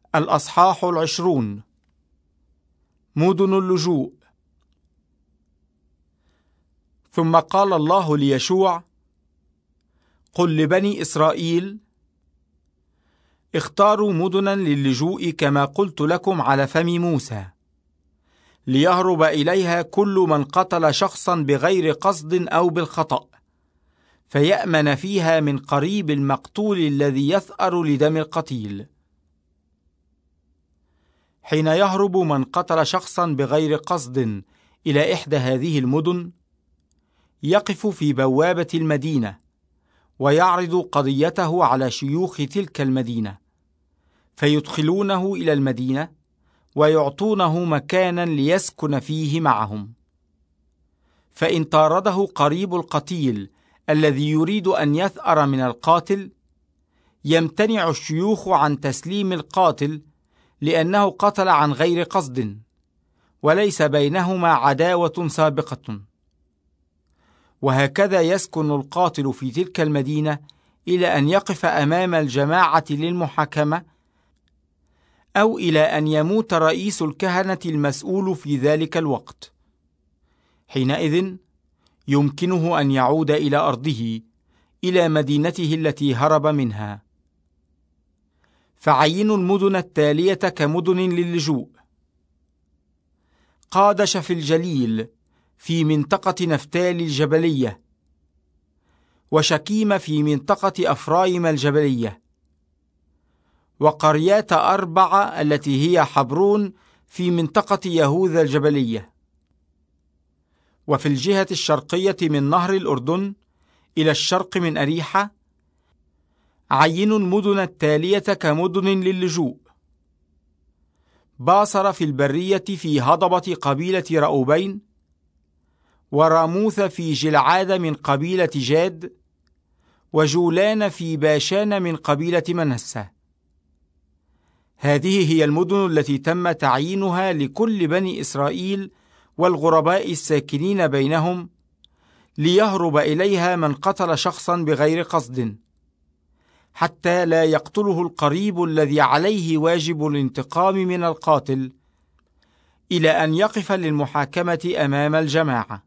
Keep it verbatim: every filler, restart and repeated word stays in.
الأصحاح العشرون. مدن اللجوء. ثم قال الله ليشوع: قل لبني إسرائيل: اختاروا مدنا للجوء كما قلت لكم على فم موسى، ليهرب إليها كل من قتل شخصا بغير قصد أو بالخطأ، فيأمن فيها من قريب المقتول الذي يثأر لدم القتيل. حين يهرب من قتل شخصا بغير قصد إلى إحدى هذه المدن، يقف في بوابة المدينة ويعرض قضيته على شيوخ تلك المدينة، فيدخلونه إلى المدينة ويعطونه مكانا ليسكن فيه معهم. فإن طارده قريب القتيل الذي يريد أن يثأر من القاتل، يمتنع الشيوخ عن تسليم القاتل لأنه قتل عن غير قصد وليس بينهما عداوة سابقة. وهكذا يسكن القاتل في تلك المدينة إلى أن يقف أمام الجماعة للمحاكمة، أو إلى أن يموت رئيس الكهنة المسؤول في ذلك الوقت. حينئذ يمكنه أن يعود إلى أرضه، إلى مدينته التي هرب منها. فعينوا المدن التالية كمدن للجوء: قادش في الجليل في منطقة نفتالي الجبلية، وشكيم في منطقة أفرايم الجبلية، وقريات أربعة التي هي حبرون في منطقة يهوذا الجبلية. وفي الجهة الشرقية من نهر الأردن إلى الشرق من أريحة، عينوا المدن التالية كمدن للجوء: باصر في البرية في هضبة قبيلة رأوبين، وراموث في جلعاد من قبيلة جاد، وجولان في باشان من قبيلة منسى. هذه هي المدن التي تم تعيينها لكل بني إسرائيل والغرباء الساكنين بينهم، ليهرب إليها من قتل شخصا بغير قصد، حتى لا يقتله القريب الذي عليه واجب الانتقام من القاتل، إلى أن يقف للمحاكمة أمام الجماعة.